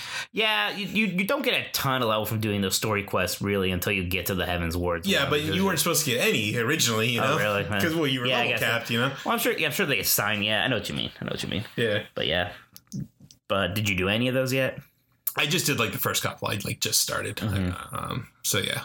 Yeah, you, you you don't get a ton of level from doing those story quests really until you get to the Heaven's Wards. Yeah, but you weren't supposed to get any originally, you know? Oh, really? Because well, you were yeah, level capped, so. you know. Well, I'm sure. Yeah, I'm sure they assign. Yeah, I know what you mean. I know what you mean. Yeah, but yeah, but did you do any of those yet? I just did like the first couple. I like just started. Mm-hmm. Um, so yeah,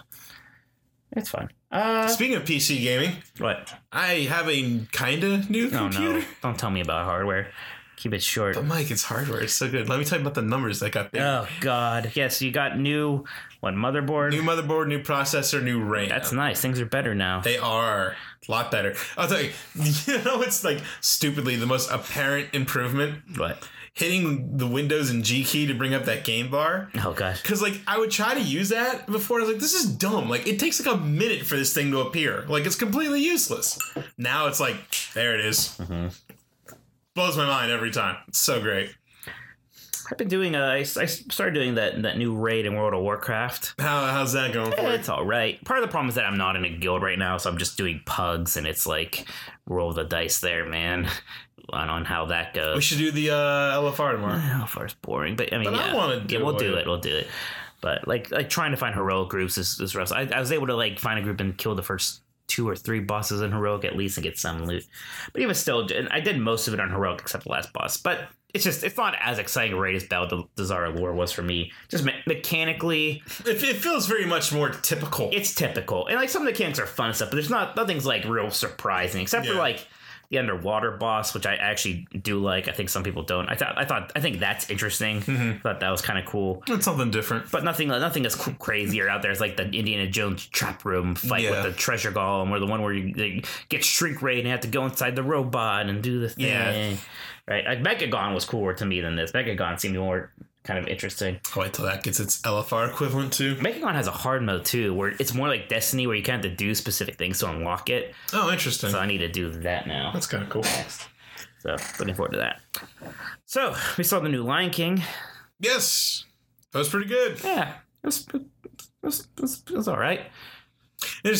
it's fun. Uh, Speaking of P C gaming, what? I have a kind of new oh, computer. No, don't tell me about hardware. Keep it short. But Mike, it's hardware. It's so good. Let me tell you about the numbers that got big. Oh God, yes, you got new what motherboard? New motherboard, new processor, new RAM. That's nice. Things are better now. They are a lot better. I'll tell you. You know, it's like stupidly the most apparent improvement. What? Hitting the Windows and G key to bring up that game bar. Oh gosh. Because like I would try to use that before. I was like, this is dumb. Like it takes like a minute for this thing to appear. Like it's completely useless. Now it's like there it is. Mm-hmm. Blows my mind every time. It's so great. I've been doing. Uh, I, I started doing that that new raid in World of Warcraft. How how's that going for you? It's all right. Part of the problem is that I'm not in a guild right now, so I'm just doing pugs, and it's like roll the dice there, man. On, on how that goes. We should do the uh, L F R tomorrow. L F R is boring, but I mean, but yeah, I want to do yeah, we'll it. do it. We'll do it. But like, like trying to find heroic groups is, is rough. I, I was able to like find a group and kill the first two or three bosses in heroic at least and get some loot. But even still, I did most of it on heroic except the last boss. But it's just it's not as exciting a raid as Battle of Zara Lore was for me. Just me- mechanically, it, it feels very much more typical. It's typical, and like some of the mechanics are fun and stuff, but there's not nothing's like real surprising except yeah. for like the underwater boss, which I actually do like. I think some people don't. I thought I thought I think that's interesting. Mm-hmm. Thought that was kind of cool. It's something different, but nothing nothing is crazier out there. It's like the Indiana Jones trap room fight yeah. with the treasure golem, or the one where you, you get shrink ray and have to go inside the robot and do the thing. Yeah. Right, like Mechagon was cooler to me than this. Mechagon seemed more kind of interesting. Oh, wait till that gets its L F R equivalent too. Mechagon has a hard mode too, where it's more like Destiny, where you kind of have to do specific things to unlock it. Oh, interesting. So I need to do that now. That's kind of cool. So looking forward to that. So we saw the new Lion King. Yes, that was pretty good. Yeah, it was it was, it was, it was all right. There's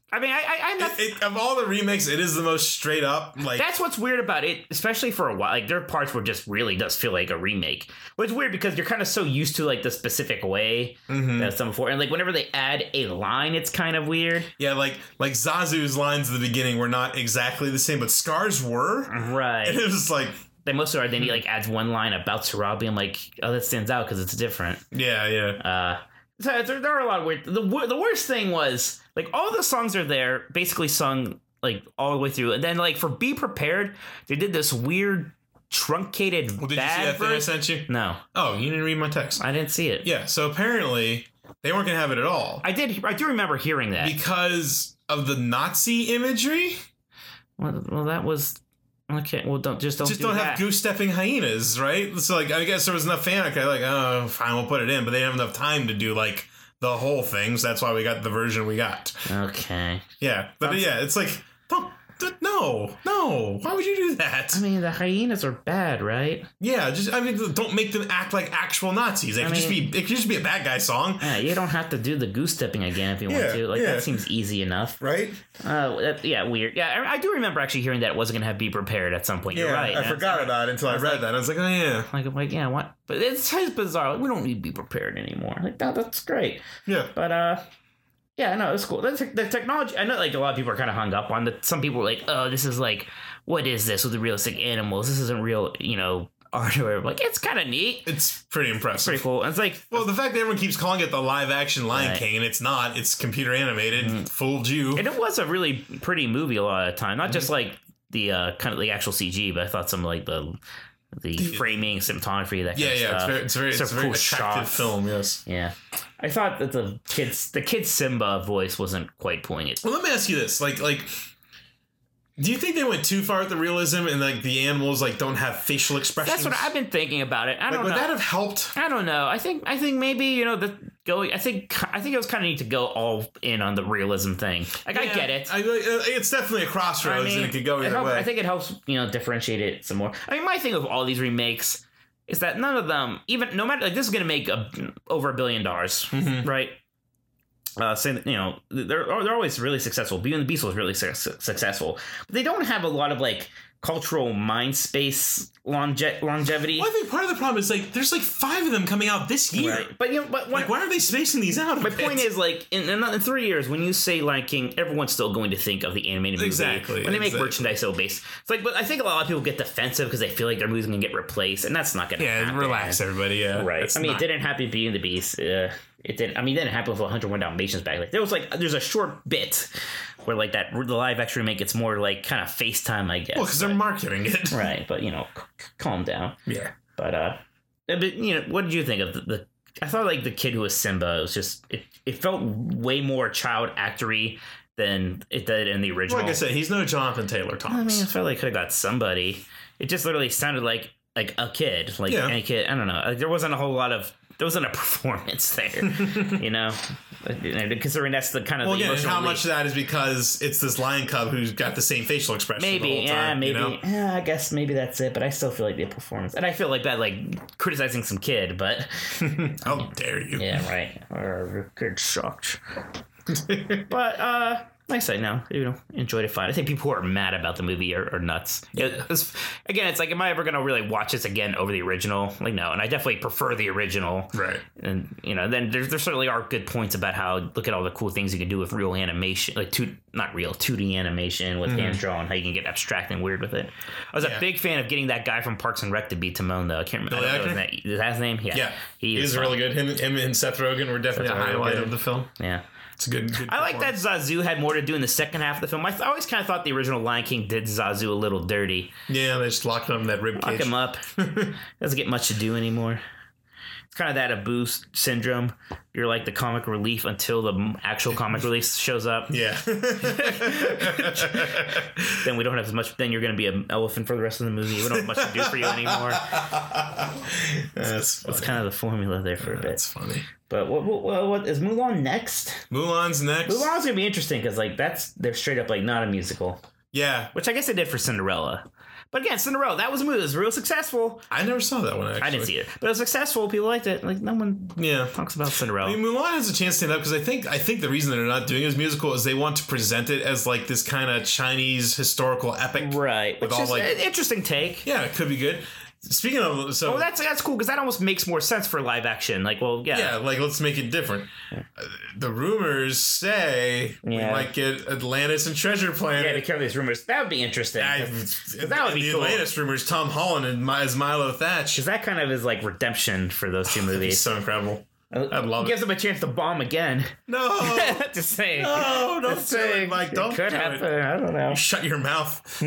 I mean, I, I, I'm not. It, it, of all the remakes, it is the most straight up. Like That's what's weird about it, especially for a while. Like there are parts where it just really does feel like a remake. Which is weird because you're kind of so used to like the specific way Mhm. that's done before, and like whenever they add a line, it's kind of weird. yeah, like like Zazu's lines at the beginning were not exactly the same, but Scar's were. Right. And it was like, They mostly are. Then he like adds one line about Sarabi. I'm like, oh, that stands out because it's different. yeah, yeah. Uh, so there, there are a lot of weird. The wor- the worst thing was like all the songs are there, basically sung like all the way through, and then like for Be Prepared, they did this weird truncated Well, did you see bad that thing I version. sent you? No, Oh, you didn't read my text. I didn't see it. Yeah, so apparently they weren't gonna have it at all I did. I do remember hearing that. because of the Nazi imagery. Well, well that was okay. Well, don't just don't Just do don't that. have goose stepping hyenas, right? So like, I guess there was enough fan. Okay, like, oh, fine, we'll put it in, but they didn't have enough time to do like the whole thing, so that's why we got the version we got. Okay. Yeah, but That's- yeah, it's like, don't, d- no, no, why would you do that? I mean, the hyenas are bad, right? Yeah, just I mean, don't make them act like actual Nazis. They I could just be, mean- it could just be a bad guy song, Yeah, you don't have to do the goose stepping again if you Yeah, want to. Like yeah. that seems easy enough. right? Uh, that, yeah, weird. Yeah, I, I do remember actually hearing that it wasn't gonna have Be Prepared at some point. You're right. I And forgot it's- about it until I, was read like- that. I was like, oh yeah, Like, I'm like, yeah, what? But it's just bizarre. Like, we don't need to be prepared anymore. Like, that, that's great. yeah. But, uh, yeah, no, it's cool. The, te- the technology, I know, like, a lot of people are kind of hung up on the, some people were like, oh, this is like, what is this with the realistic animals? This isn't real, you know, art or whatever. Like, it's kind of neat. It's pretty impressive. Pretty cool. And it's like, Well, the fact that everyone keeps calling it the live action Lion Right. King and it's not, it's computer animated, Mhm. fooled you. and it was a really pretty movie a lot of the time. Not Mm-hmm. just like the, uh, kind of the actual C G, but I thought some like the, the framing, cinematography, that kind yeah, of yeah, stuff. it's very, it's very, Some it's a very cool attractive shots. film, yes. Yeah. I thought that the kids, the kid Simba voice wasn't quite pulling it. Well, let me ask you this: like, like, do you think they went too far with the realism and like the animals like don't have facial expressions? That's what I've been thinking about it. I like, don't would know. that have helped? I don't know. I think I think maybe you know the going. I think I think it was kind of neat to go all in on the realism thing. Like I Yeah, get it. I, uh, it's definitely a crossroads, and it could go it either helps- way. I think it helps you know differentiate it some more. I mean, my thing with all these remakes is that none of them, even no matter like this is going to make a, over a billion dollars, Mhm. right? Uh, saying you know they're they're always really successful. Beauty and the Beast was really su- su- successful, but they don't have a lot of like cultural mind space longe- longevity. Well, I think part of the problem is like there's like five of them coming out this year. Right. But you know, but when, Like, why are they spacing these out? a my bit? point is, like, in, in, in three years, when you say Lion King, everyone's still going to think of the animated movie. Exactly, When they make exactly. merchandise so based, it's like, but I think a lot of people get defensive because they feel like their movie's going to get replaced, and that's not going to yeah, happen. relax, everybody. Yeah, Right. It's I mean, not- it didn't happen to Beauty and the Beast. Uh, it didn't. I mean, it didn't happen with one oh one Dalmatians back. Like, there was like, there's a short bit where like that the live action remake, it's more like kind of FaceTime, I guess. Well, because they're marketing it. right. But you know, c- c- calm down. Yeah. But uh, but you know, what did you think of the? the I thought like the kid who was Simba. It was just it. It felt way more child actory than it did in the original. Like I said, he's no Jonathan Taylor Thomas. I mean, I felt like could have got somebody. It just literally sounded like like a kid, like Yeah. any kid. I don't know. Like, there wasn't a whole lot of. There wasn't a performance there, you know. Considering that's the kind of well, the again, emotional how leap. much of that is because it's this lion cub who's got the same facial expression the Maybe, whole yeah, time, maybe. you know? Yeah, I guess maybe that's it. But I still feel like the performance, and I feel like bad, like criticizing some kid. But How dare you? yeah, right. Or kid sucked. But uh, like I said, no, you know, enjoyed it fine. I think people who are mad about the movie are, are nuts. It- it's- again, it's like, am I ever gonna really watch this again over the original? Like, no, and I definitely prefer the original. Right. And you know, then there, there certainly are good points about how look at all the cool things you can do with real animation, like two, not real, two D animation with hand drawn. How you can get abstract and weird with it. I was Yeah. a big fan of getting that guy from Parks and Rec to be Timon, though. I can't remember. Billy I don't know Eichner? his name. Is that his name? Yeah, Yeah. he He is is fun. really good. Him, him and Seth Rogen were definitely Seth a Rogen, highlight good. of the film. Yeah. It's a good, good I like that performance. Zazu had more to do in the second half of the film. I, th- I always kind of thought the original Lion King did Zazu a little dirty. Yeah, they just locked him in that rib Lock cage. him up. Doesn't get much to do anymore. It's kind of that Abu syndrome. You're like the comic relief until the actual comic relief shows up. Yeah. Then we don't have as much. Then you're going to be an elephant for the rest of the movie. We don't have much to do for you anymore. That's funny. That's kind of the formula there for a bit. That's funny. But what, what, what is Mulan next? Mulan's next. Mulan's gonna be interesting because like that's they're straight up like not a musical. Yeah. which I guess they did for Cinderella. But again, Cinderella, that was a movie that was real successful. I never saw that one, actually. I didn't see it. But it was successful. People liked it. Like, no one Yeah. talks about Cinderella. I mean, Mulan has a chance to stand up because I think I think the reason they're not doing it as musical is they want to present it as like this kind of Chinese historical epic. Right. With Which all is like, an interesting take. yeah, it could be good. Speaking of, so Oh, that's that's cool because that almost makes more sense for live action. Like, well, yeah. yeah, like let's make it different. Uh, the rumors say we Yeah. might get Atlantis and Treasure Planet. Yeah, to carry these rumors. That would be interesting. I, that would be the cool. Atlantis rumors, Tom Holland and Mi- as Milo Thatch. Because that kind of is like redemption for those two It's movies. so incredible. I'd love Gives it. them a chance to bomb again. No, Just saying. no, don't Just do saying. it, Mike. Don't it could do happen. it. I don't know. Shut your mouth.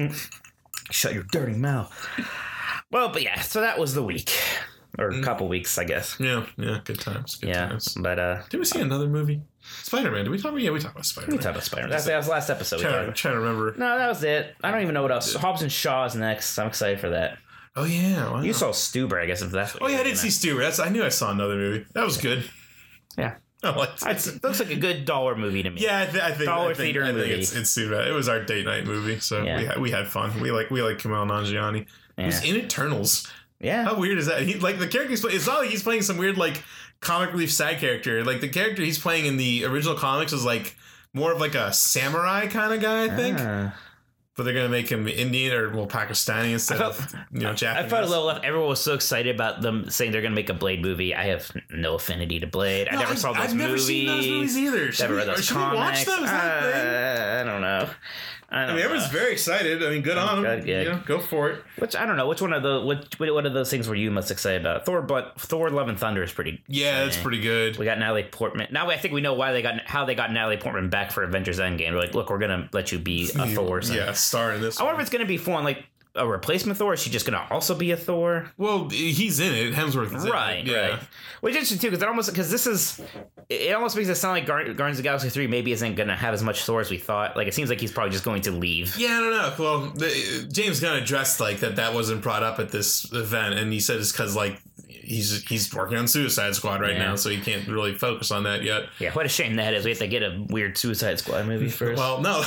Shut your dirty mouth. Well, but yeah, so that was the week. Or a couple weeks, I guess. Yeah, yeah, good times. Good Yeah, times. but uh, Did we see another movie? Spider-Man. Did we talk about? Yeah, we talked about Spider-Man. we talked about Spider-Man. That's, that was the last episode. We Trying talked to, about. trying to remember. No, that was it. I don't even know what else. Hobbs and Shaw is next. I'm excited for that. Oh yeah, wow. You saw Stuber, I guess, if that's what Oh you're yeah, I did looking see Stuart. That's I knew I saw another movie. That was good. at. Yeah. I liked It's, it. it looks like a good dollar movie to me. Yeah, I, th- I think Dollar I think, theater I think movie. it's it's Stuart. It was our date night movie, so Yeah. we had, we had fun. We like we like Kumail Nanjiani. He was Yeah. in Eternals. Yeah. How weird is that? He like the character he's playing. It's not like he's playing some weird like comic relief side character. Like the character he's playing in the original comics is like more of like a samurai kind of guy, I think. Ah. But they're gonna make him Indian or well Pakistani instead I felt- of you know I Japanese. felt a little left. Everyone was so excited about them saying they're going to make a Blade movie. I have no affinity to Blade. I No, never I- saw those I've never movies. seen those movies either. Should Never we, read those should we comics. watch them? Is that a thing? Uh, I don't know. I I don't mean, know. everyone's very excited. I mean, good on them. Good, good. You know, go for it. Which I don't know. Which one of the what what of those things were you most excited about? Thor, but Thor: Love and Thunder is pretty. Yeah, that's exciting. pretty good. We got Natalie Portman. Now I think we know why they got how they got Natalie Portman back for Avengers Endgame. They're like, look, we're gonna let you be a Thor. So. Yeah, star in this. I wonder one. if it's gonna be full on like a replacement Thor. Or is she just gonna also be a Thor? Well, he's in it. Hemsworth is Right, in it. Yeah. right. Which is interesting too, because it almost because this is it almost makes it sound like Gar- Guardians of the Galaxy three maybe isn't gonna have as much Thor as we thought. Like it seems like he's probably just going to leave. Yeah, I don't know. Well, the, James Gunn addressed like that that wasn't brought up at this event, and he said it's because like he's he's working on Suicide Squad right Yeah. now, so he can't really focus on that yet. Yeah, what a shame that is. We have to get a weird Suicide Squad movie first. Well, no,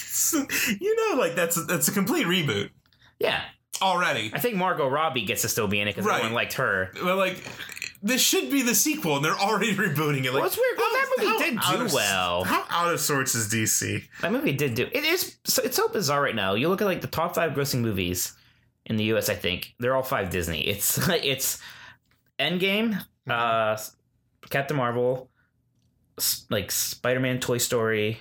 you know, like that's that's a complete reboot yeah, already. I think Margot Robbie gets to still be in it because Right. everyone liked her. Well, like this should be the sequel, and they're already rebooting it. Like, Well, it's weird, 'cause how- that movie how did out do of- well. How out of sorts is D C? That movie did do it. Is so it's so bizarre right now. You look at like the top five grossing movies in the U S. I think they're all five Disney. It's it's Endgame, uh, Captain Marvel, s- like Spider Man, Toy Story.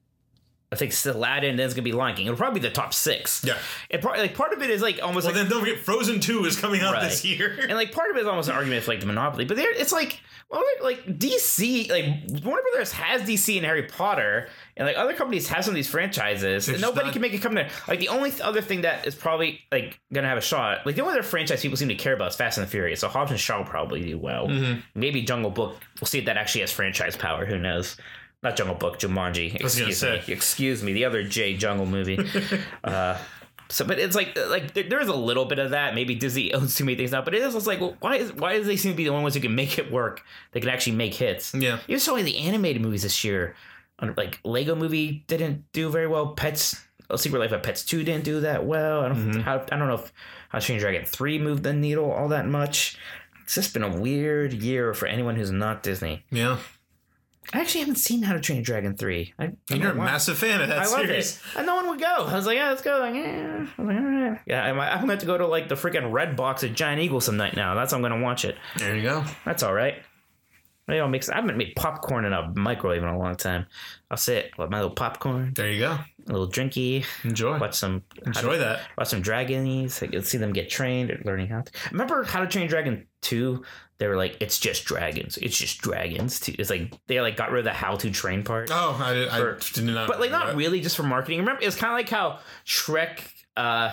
I think it's Aladdin, and then it's gonna be Lion King. It'll probably be the top six. Yeah. It probably like part of it is like almost Well, like then don't forget, Frozen Two is coming out Right. this year. and like part of it is almost an argument for like the monopoly, but there it's like well like D C like Warner Brothers has D C and Harry Potter, and like other companies have some of these franchises, They're and just nobody not- can make it come there. Like the only th- other thing that is probably like gonna have a shot, like the only other franchise people seem to care about is Fast and the Furious. So Hobbs and Shaw will probably do well. Mm-hmm. Maybe Jungle Book. We'll see if that actually has franchise power. Who knows? Not Jungle Book, Jumanji. was gonna Excuse say. me. Excuse me. The other J Jungle movie. uh, so, but it's like like there, there's a little bit of that. Maybe Disney owns too many things now, but it is it's like, well, why is why does they seem to be the only ones who can make it work? They can actually make hits. Yeah. Even so, the animated movies this year, like Lego Movie didn't do very well. Pets, Secret Life of Pets two didn't do that well. I don't Mm-hmm. how I don't know if How to Train Your Dragon three moved the needle all that much. It's just been a weird year for anyone who's not Disney. Yeah. I actually haven't seen How to Train Your Dragon three. I, I And you're a don't know why. massive fan of that I love series. it. And no one would go. I was like, yeah, let's go. Like, yeah. I was like, all right. Yeah, I'm, I'm going to have to go to like the freaking Red Box at Giant Eagle some night now. That's how I'm going to watch it. There you go. That's all right. Maybe I'll mix. I haven't made popcorn in a microwave in a long time. I'll sit with my little popcorn, There you go. a little drinky, Enjoy. watch some Enjoy how to, that. Watch some dragons. I can see them get trained or learning how to. Remember How to Train Your Dragon two? They were like, it's just dragons. It's just dragons. It's like they like got rid of the how to train part. Oh, I did, I For- did not. But like remember not that. really, just for marketing. Remember, it's kind of like how Shrek. Uh,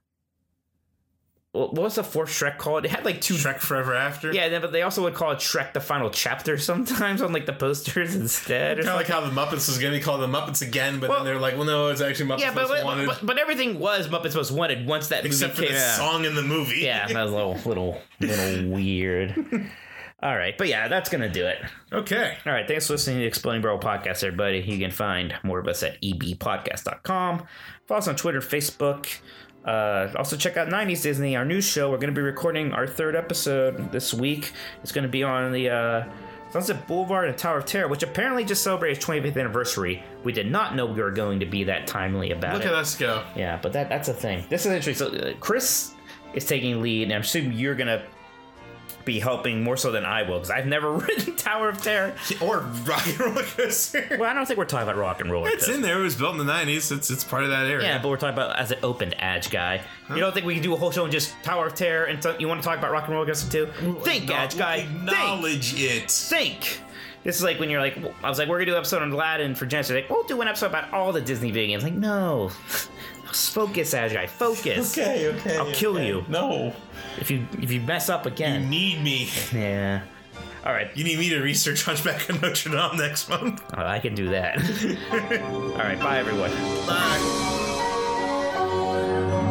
what was the fourth Shrek called? It had like two. Shrek Forever After. Yeah, then- but they also would call it Shrek the Final Chapter sometimes on like the posters instead. Or Kind of something. like how the Muppets was going to be called the Muppets again, but Well- then they're like, well, no, it's actually Muppets Yeah, but Most but, Wanted, but but everything was Muppets Most Wanted once that except for movie the came out. song in the movie. Yeah, that was a little little little weird. All right, but yeah, that's gonna do it. Okay. All right, thanks for listening to the Exploding Barrel Podcast, everybody. You can find more of us at e b podcast dot com. Follow us on Twitter, Facebook. Uh, also, check out nineties Disney, our news show. We're going to be recording our third episode this week. It's going to be on the uh, Sunset Boulevard and Tower of Terror, which apparently just celebrated its twenty-fifth anniversary. We did not know we were going to be that timely about Look it. at us go. Yeah, but that that's a thing. This is interesting. So, uh, Chris is taking lead, and I'm assuming you're going to be helping more so than I will, because I've never ridden Tower of Terror. Or Rock and Roller Coaster. Well, I don't think we're talking about Rock and Roller It's Coaster. in there. It was built in the nineties. It's it's part of that era. Yeah, but we're talking about as it opened, Adge guy. Huh? You don't think we can do a whole show on just Tower of Terror and so you want to talk about Rock and Roller Coaster too? Think, no, Adge guy. Acknowledge think. it. Think. This is like when you're like, I was like, we're gonna do an episode on Aladdin for Genesis. Like, we'll do an episode about all the Disney video games. Like, no. Focus, Adge guy. Focus. Okay, okay. I'll okay. kill you. No. If you if you mess up again. You need me. Yeah. All right. You need me to research Hunchback of Notre Dame next month. Oh, I can do that. All right. Bye, everyone. Bye.